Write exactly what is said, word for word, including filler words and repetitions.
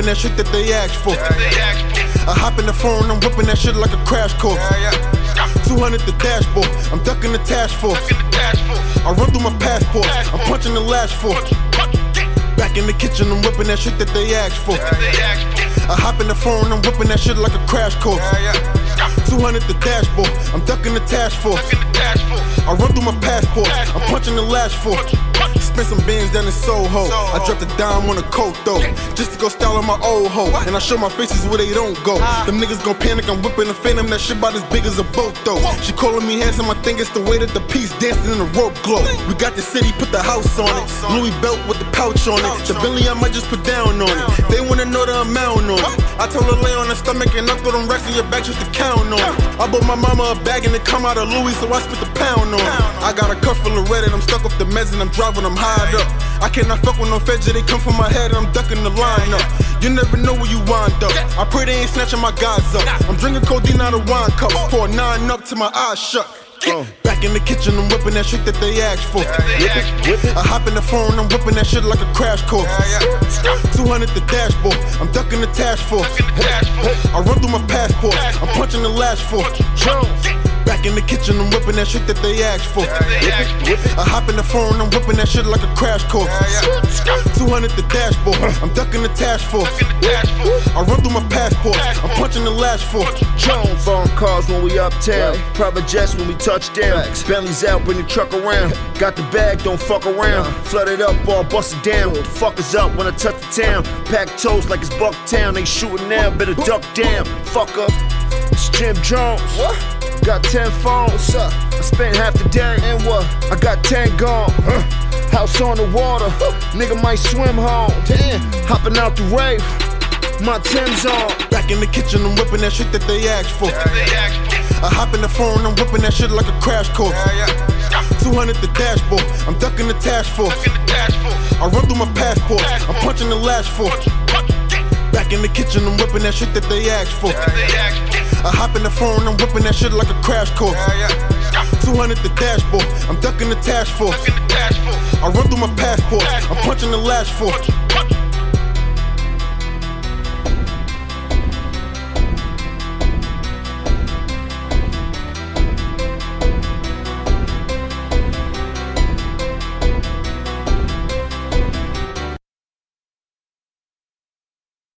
whipping that shit that they asked for. I hop in the phone, I'm whipping that shit like a crash course. two hundred the dashboard, I'm ducking the task force. I run through my passport, I'm punching the lash force. Back in the kitchen, I'm whipping that shit that they asked for. I hop in the phone, I'm whipping that shit like a crash course. two hundred the dashboard, I'm ducking the task force. I run through my passport, I'm punching the lash force. Spent some bands down in Soho. I dropped a dime on a coat though, just to go style on my old hoe. And I show my faces where they don't go. Them niggas gon' panic, I'm whipping a phantom. That shit about as big as a boat though. She calling me handsome, I think it's the way that the piece dancing in the rope glow. We got the city, put the house on it. Louis belt with the pouch on it. The Bentley I might just put down on it. They wanna know the amount on it. I told her lay on her stomach and I throw them racks in your back just to count on it. I bought my mama a bag and it come out of Louis, so I spent the pound on it. I got a cup full of red and I'm stuck off the meds and I'm driving, I'm high up. I cannot fuck with no feds, they come from my head and I'm ducking the line up. You never know where you wind up. I pray they ain't snatching my guys up. I'm drinking codeine out of wine cups, pour nine up till my eyes shut. Uh. Back in the kitchen, I'm whipping that shit that they asked for. I hop in the phone, I'm whipping that shit like a crash course. two hundred the dashboard, I'm ducking the task force. I run through my passport, I'm punching the lash force. Back in the kitchen, I'm whipping that shit that they asked for. I hop in the phone, I'm whipping that shit like a crash course. two hundred the dashboard, I'm ducking the task force. I run through my passport, I'm punching the lash force. Phone calls when we uptown, private jets when we touch down. Bentley's out, bring the truck around. Got the bag, don't fuck around. Flood it up, all bust it down. What the fuck is up when I touch the town? Pack toes like it's Bucktown. They shooting now, better duck down. Fucker, it's Jim Jones. What? Got ten phones. What's up? I spent half the day. And what? I got ten gone. Huh. House on the water. Huh. Nigga might swim home. Damn. Hopping out the rave. My Tim's on. Back in the kitchen, I'm whipping that shit that they asked for. I hop in the phone, I'm whipping that shit like a crash course. two hundred the dashboard, I'm ducking the task force. I run through my passport, I'm punching the lash force. Back in the kitchen, I'm whipping that shit that they asked for. I hop in the phone, I'm whipping that shit like a crash course. two hundred the dashboard, I'm ducking the task force. I run through my passport, I'm punching the lash force.